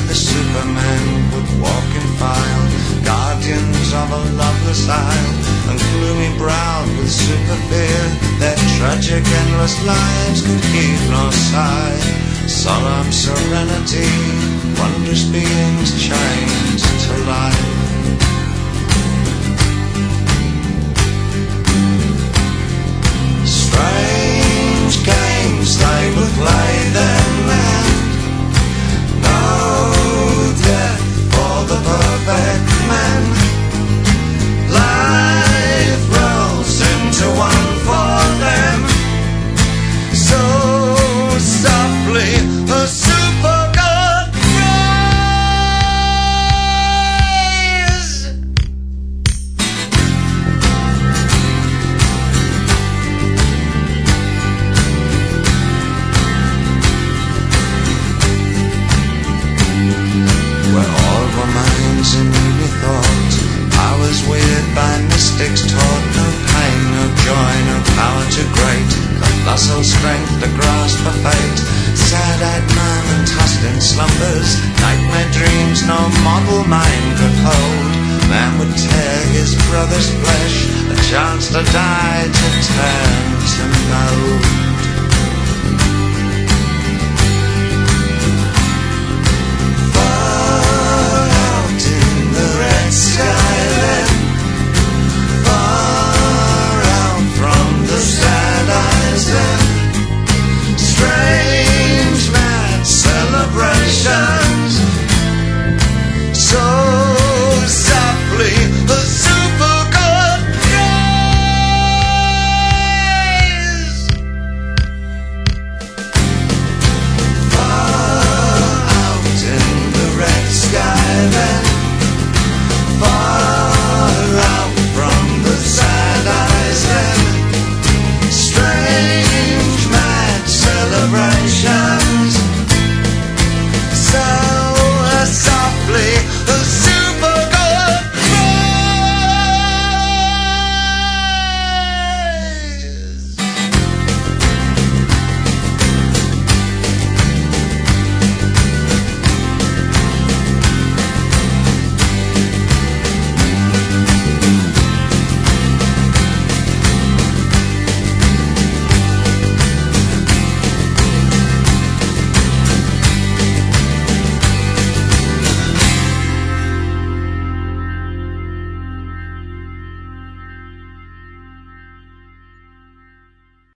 the supermen would walk in file, guardians of a loveless isle, and gloomy browed with super fear. Their tragic endless lives could heave no sigh. Solemn serenity, wondrous beings chained to life. Strange games they would play then, and no death for the perfect man. Life rolls into one for them, so softly a super god cries. Where all remains in me thought, powers weird by mystics taught. No pain, no joy, no power too great, colossal strength to grasp a fate. Sad-eyed man and tossed in slumbers, nightmare dreams no mortal mind could hold. Man would tear his brother's flesh, a chance to die, to turn to mold.